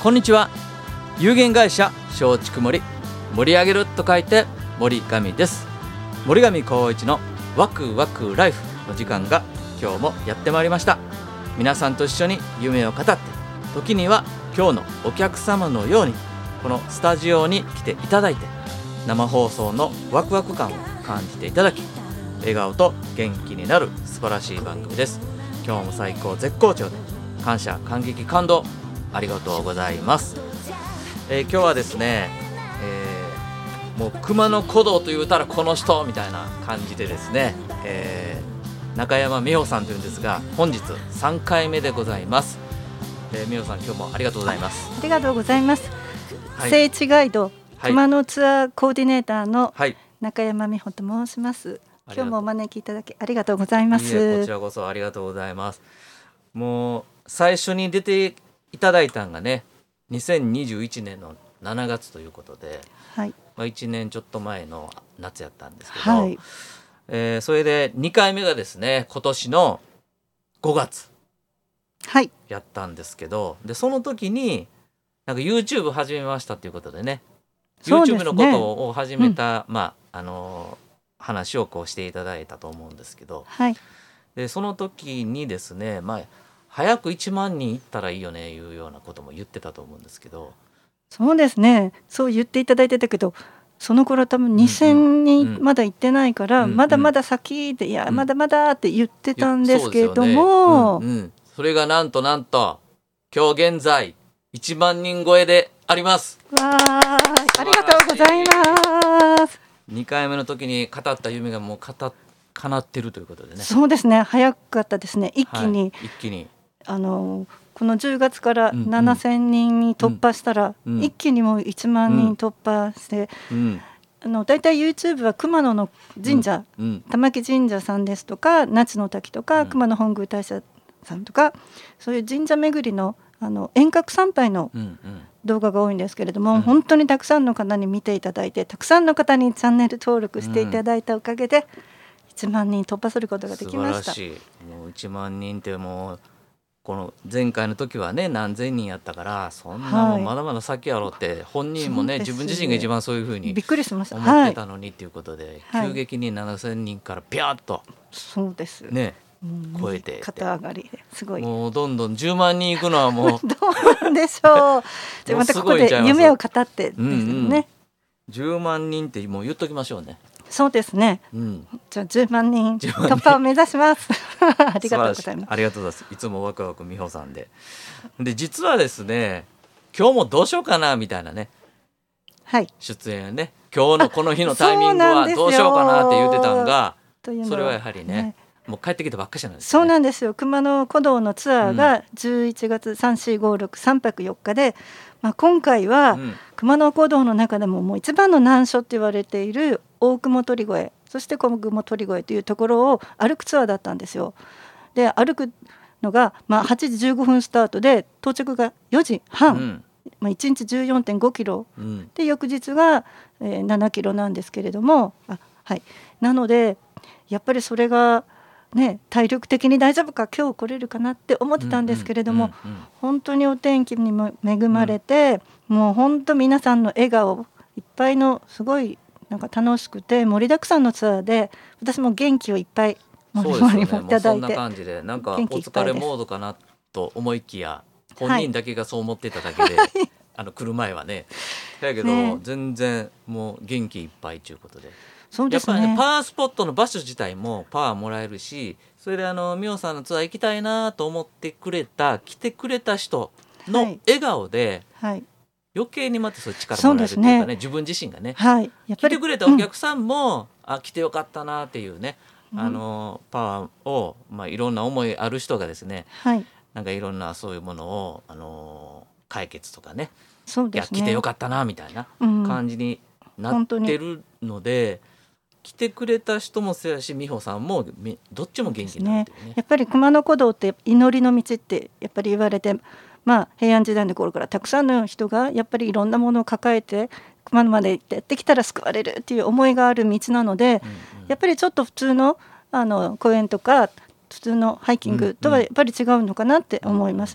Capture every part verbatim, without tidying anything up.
こんにちは。有限会社松竹森、盛り上げると書いて森上です。森上光一のワクワクライフの時間が今日もやってまいりました。皆さんと一緒に夢を語って、時には今日のお客様のようにこのスタジオに来ていただいて、生放送のワクワク感を感じていただき、笑顔と元気になる素晴らしい番組です。今日も最高絶好調で、感謝感激感動ありがとうございます。えー、今日はですね、えー、もう熊野古道と言うたらこの人みたいな感じでですね、えー、中山美穂さんというんですが、本日さんかいめでございます。えー、美穂さん、今日もありがとうございます。 ありがとうございます。 はい、 聖地ガイド、 はい、 熊野ツアーコーディネーターのはい中山美穂と申します。今日もお招きいただきありがとうございます。 いえ、こちらこそありがとうございます。もう最初に出ていただいたんがね、にせんにじゅういちねんのしちがつということで、 はい、 まあ、いちねんちょっと前の夏やったんですけど、 はい、 えー、それでにかいめがですね、今年のごがつやったんですけど、はい、でその時になんか YouTube 始めましたということでね、 そうですね、 YouTube のことを始めた、うん、まああの話をこうしていただいたと思うんですけど、 はい、 でその時にですね、まあ、早くいちまんにんいったらいいよねいうようなことも言ってたと思うんですけど。 そうですね、そう言っていただいてたけど、その頃多分にせんにんまだ行ってないから、うんうん、まだまだ先で、いや、うん、まだまだって言ってたんですけれども、 そ、ね、うんうん、それがなんとなんと今日現在いちまんにん超えであります。 わー、ありがとうございます。 にかいめの時に語った夢がもうか叶ってるということでね。 そうですね、早かったですね。一気に、はい、 一気にあのこのじゅうがつからななせんにんに突破したら、うんうん、一気にもういちまんにん突破して、うん、あのだいたい YouTube は熊野の神社、うんうん、玉木神社さんですとか、那智の滝とか、うん、熊野本宮大社さんとか、そういう神社巡りの、あの遠隔参拝の動画が多いんですけれども、うんうん、本当にたくさんの方に見ていただいて、たくさんの方にチャンネル登録していただいたおかげで、うん、いちまんにん突破することができました。 素晴らしい。もういちまんにんってもうこの前回の時はね何千人やったから、そんなもんまだまだ先やろって、はい、本人もね自分自身が一番そういうふうにびっくりしました、 思ってたのにっていうことで、 はい、 急激にななせんにんからピャーッと、 そうですね、 超えて肩上がりですごい、 もうどんどんじゅうまんにんいくのはもうどうなんでしょう。じゃあまたここで夢を語ってですね、うんうん、 じゅうまんにんってもう言っときましょうね。 そうですね、うん、じゃあじゅうまんにん突破を目指しますありがとうございます。 ありがとうございます。いつもワクワク美穂さんでで実はですね、今日もどうしようかなみたいなね、 はい、 出演ね、今日のこの日のタイミングはどうしようかなって言ってたんが、それはやはりね、ね、もう帰ってきたばっかしなんです、ね、 そうなんですよ。熊野古道のツアーがじゅういちがつさん、し、ご、ろく、さんぱくよっかで、まあ、今回は熊野古道の中でももう一番の難所って言われている大雲鳥越、そして小雲鳥越というところを歩くツアーだったんですよ。で歩くのが、まあ、はちじじゅうごふんスタートで到着がよじはん、うん、まあ、いちにち じゅうよんてんごキロ、うん、で翌日が、えー、ななキロなんですけれども、あ、はい、なのでやっぱりそれがね、体力的に大丈夫か、今日来れるかなって思ってたんですけれども、うんうんうんうん、本当にお天気にも恵まれて、うん、もう本当皆さんの笑顔いっぱいの、すごいなんか楽しくて盛りだくさんのツアーで、私も元気をいっぱいもりもりもいただいて、 そんな感じでなんかお疲れモードかなと思いきや、本人だけがそう思ってただけで、はい、あの来る前はね、だけど、ね、全然もう元気いっぱいということで、 そうですね、 やっぱりね、パワースポットの場所自体もパワーもらえるし、それであの美穂さんのツアー行きたいなと思ってくれた来てくれた人の笑顔で、はいはい、余計にまたそういう力もらえるというか ね, ね自分自身がね、はい、やっぱり来てくれたお客さんも、うん、あ来てよかったなっていうね、うん、あのパワーを、まあ、いろんな思いある人がですね、はい、なんかいろんなそういうものをあの解決とかね、そうですね、いや来てよかったなみたいな感じになってるので、うん、来てくれた人もそうやし、美穂さんもどっちも元気になってるね。 やっぱり熊野古道って祈りの道ってやっぱり言われて、まあ、平安時代の頃からたくさんの人がやっぱりいろんなものを抱えて熊野まで行ってやってきたら救われるっていう思いがある道なので、うんうん、やっぱりちょっと普通 の, あの公園とか普通のハイキングとはやっぱり違うのかなって思います。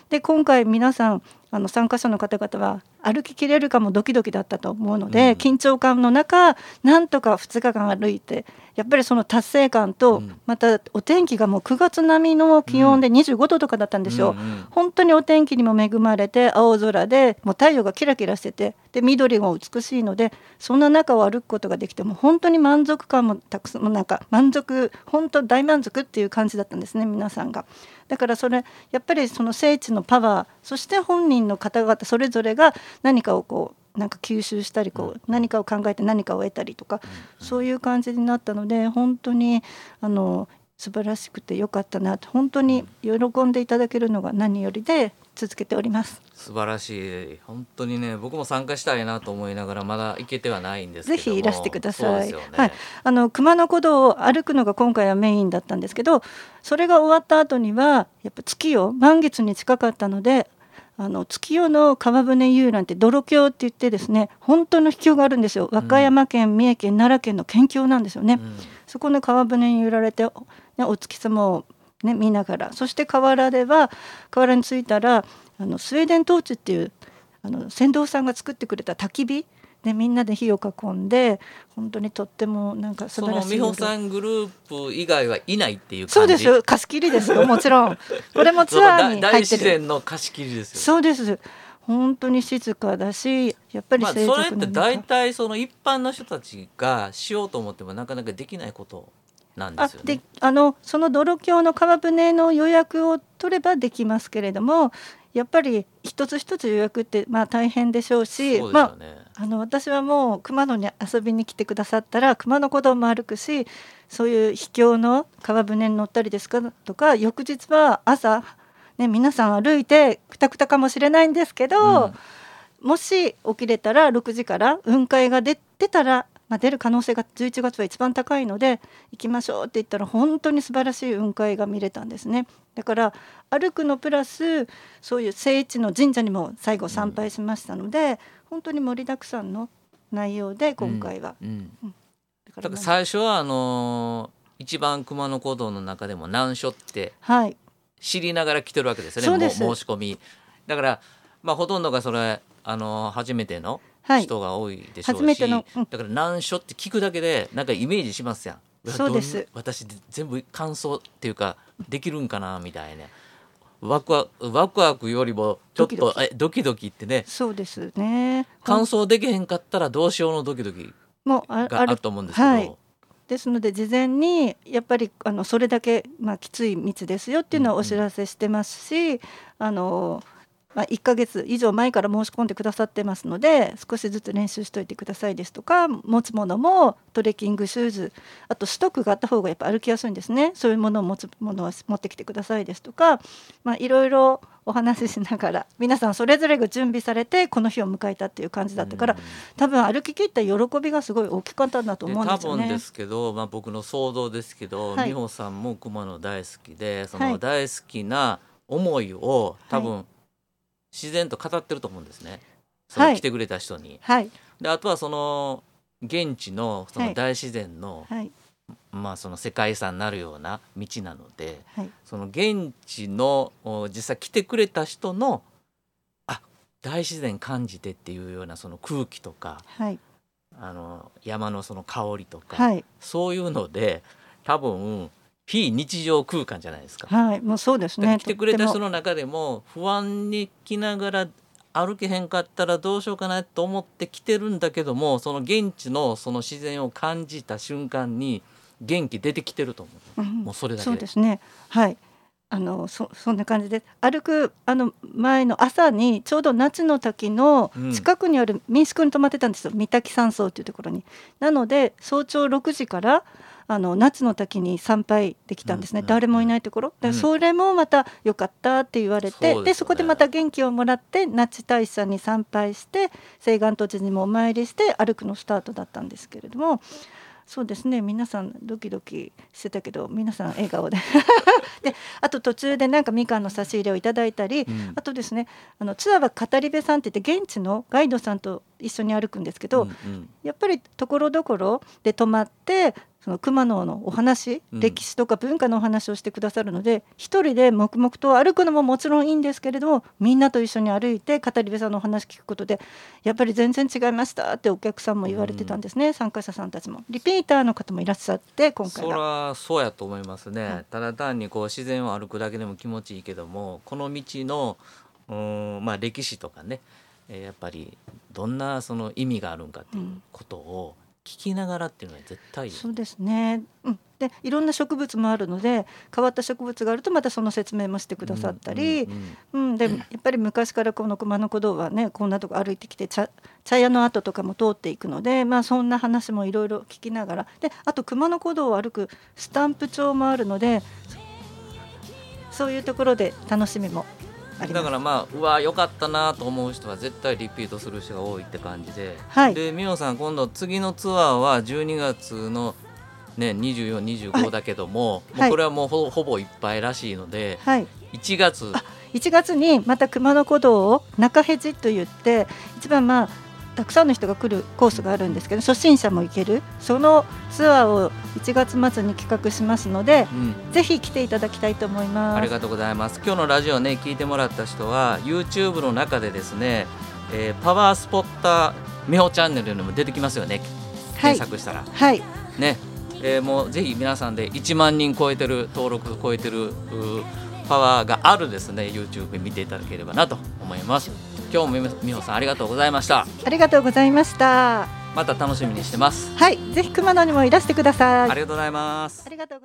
で今回皆さんあの参加者の方々は歩ききれるかもドキドキだったと思うので、うん、緊張感の中なんとかふつかかん歩いてやっぱりその達成感と、うん、またお天気がもうくがつ並みの気温でにじゅうごどとかだったんですよ、うんうん、本当にお天気にも恵まれて青空でもう太陽がキラキラしててで緑も美しいのでそんな中を歩くことができても本当に満足感もたくさんなんか満足本当大満足っていう感じだったんですね皆さんが。だからそれやっぱりその聖地のパワーそして本人の方々それぞれが何かをこうなんか吸収したりこう何かを考えて何かを得たりとかそういう感じになったので本当にあの素晴らしくてよかったなと本当に喜んでいただけるのが何よりで続けております。 素晴らしい本当にね僕も参加したいなと思いながらまだ行けてはないんですけどもぜひいらしてください。 そうですよね、 はい、あの熊野古道を歩くのが今回はメインだったんですけどそれが終わった後にはやっぱ月夜満月に近かったのであの月夜の川舟遊覧って泥橋って言ってですね本当の秘境があるんですよ。和歌山県、うん、三重県奈良県の県境なんですよね、うん、そこの川舟に揺られて、ね、お月様を、ね、見ながらそして河原では河原に着いたらあのスウェーデントーチっていうあの船頭さんが作ってくれた焚き火でみんなで火を囲んで本当にとってもなんか素晴らしい。 その美穂さんグループ以外はいないっていう感じ。 そうですよ貸し切りですよもちろんこれもツアーに入ってる大自然の貸し切りですよ。 そうです本当に静かだしやっぱり静寂の中、 まあ、それって大体その一般の人たちがしようと思ってもなかなかできないことなんですよね。 あであのその泥橋の川舟の予約を取ればできますけれどもやっぱり一つ一つ予約ってまあ大変でしょうしそうですよね、 まあ、あの私はもう熊野に遊びに来てくださったら熊野古道も歩くしそういう秘境の川舟に乗ったりですかとか翌日は朝、ね、皆さん歩いてくたくたかもしれないんですけど、うん、もし起きれたらろくじから雲海が出てたらまあ、出る可能性がじゅういちがつは一番高いので行きましょうって言ったら本当に素晴らしい雲海が見れたんですね。だから歩くのプラスそういう聖地の神社にも最後参拝しましたので、うん、本当に盛りだくさんの内容で今回は、うんうんうん、だから最初はあのー、一番熊野古道の中でも難所って知りながら来てるわけですよね、はい、申し込みだから、まあ、ほとんどがそれ、あのー、初めての人が多いでしょうし、はい、初めての、うん、だから難所って聞くだけでなんかイメージしますやん。 そうです。 私全部感想っていうかできるんかなみたいなワクワク、ワクワクよりもちょっとドキドキ、えドキドキってね。 そうですね。 感想できへんかったらどうしようのドキドキがあると思うんですけど、はい、 ですので事前にやっぱりあのそれだけ、まあ、きつい道ですよっていうのをお知らせしてますし、うんうん、あのまあ、いっかげつ以上前から申し込んでくださってますので少しずつ練習しといてくださいですとか持つものもトレッキングシューズあとストックがあった方がやっぱ歩きやすいんですね。そういうものを持つものを持ってきてくださいですとか、まあ、いろいろお話ししながら皆さんそれぞれが準備されてこの日を迎えたっていう感じだったから、多分歩き切った喜びがすごい大きかったんだと思うんですよね。 多分ですけど、まあ、僕の想像ですけど、はい、美穂さんも熊野大好きでその大好きな思いを多分、はい、自然と語ってると思うんですね、その来てくれた人に、 はい、 であとはその現地のその大自然の、はい、まあ、その世界遺産になるような道なので、はい、その現地の実際来てくれた人のあ大自然感じてっていうようなその空気とか、はい、あの山のその香りとか、はい、そういうので多分非日常空間じゃないですか。 はい、もうそうですね。 来てくれた人の中でも不安に来ながら歩けへんかったらどうしようかなと思って来てるんだけども、その現地のその自然を感じた瞬間に元気出てきてると思う、うん、もうそれだけで。 そうですね。はい。あの そ, そんな感じで歩くあの前の朝にちょうど夏の滝の近くにある民宿に泊まってたんですよ、うん、三滝山荘というところに。なので早朝ろくじからあの夏の滝に参拝できたんですね、うんうんうん、誰もいないところで、それもまた良かったって言われて、うん、そ, で、ね、でそこでまた元気をもらって那智大社に参拝して清願途寺にもお参りして歩くのスタートだったんですけれども、そうですね、皆さんドキドキしてたけど皆さん笑顔でであと途中でなんかみかんの差し入れをいただいたり、うん、あとですねあのツアーは語り部さんって言って現地のガイドさんと一緒に歩くんですけど、うんうん、やっぱりところどころで泊まってその熊野のお話、 うん、 歴史とか文化のお話をしてくださるので、一人で黙々と歩くのももちろんいいんですけれども、みんなと一緒に歩いて語り部さんのお話聞くことでやっぱり全然違いましたってお客さんも言われてたんですね、うん、参加者さんたちも。リピーターの方もいらっしゃって、今回はそらそうやと思いますね、 はい、 ただ単にこう自然を歩くだけでも気持ちいいけども、この道のうーん、まあ、歴史とかね、えーやっぱりどんなその意味があるんかっていうことを聞きながらっていうのは絶対いい、 そうですね、うん、でいろんな植物もあるので、変わった植物があるとまたその説明もしてくださったり、うんうんうん、でやっぱり昔からこの熊野古道はね、こんなとこ歩いてきて 茶, 茶屋の跡とかも通っていくので、まあ、そんな話もいろいろ聞きながら、であと熊野古道を歩くスタンプ帳もあるので、そういうところで楽しみもあります。 だからまあうわ良かったなと思う人は絶対リピートする人が多いって感じで、 はい、 で美穂さん、今度次のツアーはじゅうにがつの、ね、にじゅうよん、にじゅうごだけども、はい、もうこれはもう ほ, ほぼいっぱいらしいので、はい、いちがつあいちがつにまた熊野古道を中辺路といって一番まあたくさんの人が来るコースがあるんですけど、初心者も行けるそのツアーをいちがつ末に企画しますので、うん、ぜひ来ていただきたいと思います。 ありがとうございます。今日のラジオね聞いてもらった人は YouTube の中でですね、えー、パワースポッター美穂チャンネルにも出てきますよね、検索したら、 はい、 ね、えー、もうぜひ皆さんでいちまんにん超えてる登録超えてるパワーがあるですね YouTube 見ていただければなと思います。今日も美穂さんありがとうございました。 ありがとうございました。 また楽しみにしてます。 はい、ぜひ熊野にもいらしてください。 ありがとうございます。 ありがとうございます。